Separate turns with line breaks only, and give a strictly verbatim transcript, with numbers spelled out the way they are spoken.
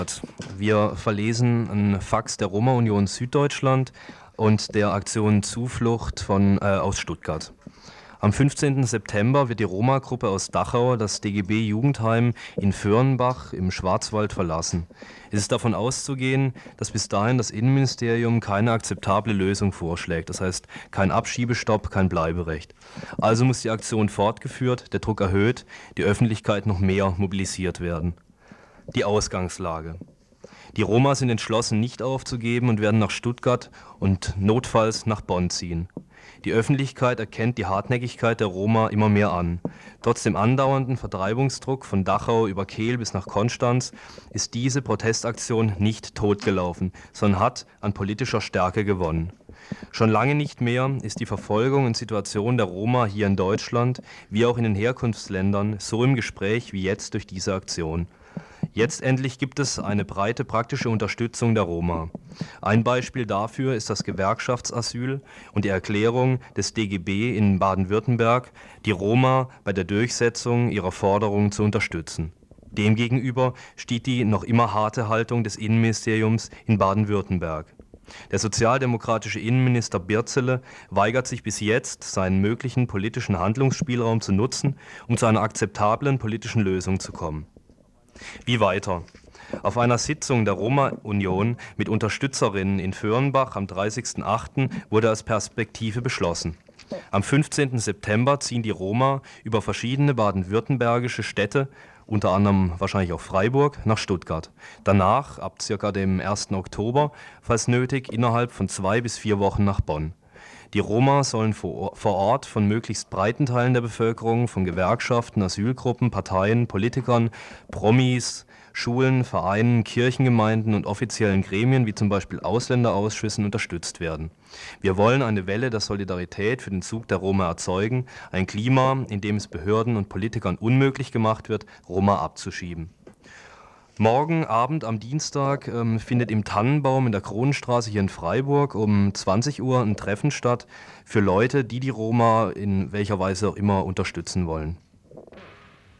Wir verlesen einen Fax der Roma-Union Süddeutschland und der Aktion Zuflucht von, äh, aus Stuttgart. Am fünfzehnten September wird die Roma-Gruppe aus Dachau das D G B-Jugendheim in Föhrenbach im Schwarzwald verlassen. Es ist davon auszugehen, dass bis dahin das Innenministerium keine akzeptable Lösung vorschlägt, das heißt kein Abschiebestopp, kein Bleiberecht. Also muss die Aktion fortgeführt, der Druck erhöht, die Öffentlichkeit noch mehr mobilisiert werden. Die Ausgangslage. Die Roma sind entschlossen, nicht aufzugeben und werden nach Stuttgart und notfalls nach Bonn ziehen. Die Öffentlichkeit erkennt die Hartnäckigkeit der Roma immer mehr an. Trotz dem andauernden Vertreibungsdruck von Dachau über Kehl bis nach Konstanz ist diese Protestaktion nicht totgelaufen, sondern hat an politischer Stärke gewonnen. Schon lange nicht mehr ist die Verfolgung und Situation der Roma hier in Deutschland wie auch in den Herkunftsländern so im Gespräch wie jetzt durch diese Aktion. Jetzt endlich gibt es eine breite praktische Unterstützung der Roma. Ein Beispiel dafür ist das Gewerkschaftsasyl und die Erklärung des D G B in Baden-Württemberg, die Roma bei der Durchsetzung ihrer Forderungen zu unterstützen. Demgegenüber steht die noch immer harte Haltung des Innenministeriums in Baden-Württemberg. Der sozialdemokratische Innenminister Birzele weigert sich bis jetzt, seinen möglichen politischen Handlungsspielraum zu nutzen, um zu einer akzeptablen politischen Lösung zu kommen. Wie weiter? Auf einer Sitzung der Roma-Union mit Unterstützerinnen in Föhrenbach am dreißigsten achten wurde als Perspektive beschlossen. Am fünfzehnten September ziehen die Roma über verschiedene baden-württembergische Städte, unter anderem wahrscheinlich auch Freiburg, nach Stuttgart. Danach, ab ca. dem ersten Oktober, falls nötig, innerhalb von zwei bis vier Wochen nach Bonn. Die Roma sollen vor Ort von möglichst breiten Teilen der Bevölkerung, von Gewerkschaften, Asylgruppen, Parteien, Politikern, Promis, Schulen, Vereinen, Kirchengemeinden und offiziellen Gremien wie zum Beispiel Ausländerausschüssen unterstützt werden. Wir wollen eine Welle der Solidarität für den Zug der Roma erzeugen, ein Klima, in dem es Behörden und Politikern unmöglich gemacht wird, Roma abzuschieben. Morgen Abend am Dienstag ähm, findet im Tannenbaum in der Kronenstraße hier in Freiburg um zwanzig Uhr ein Treffen statt für Leute, die die Roma in welcher Weise auch immer unterstützen wollen.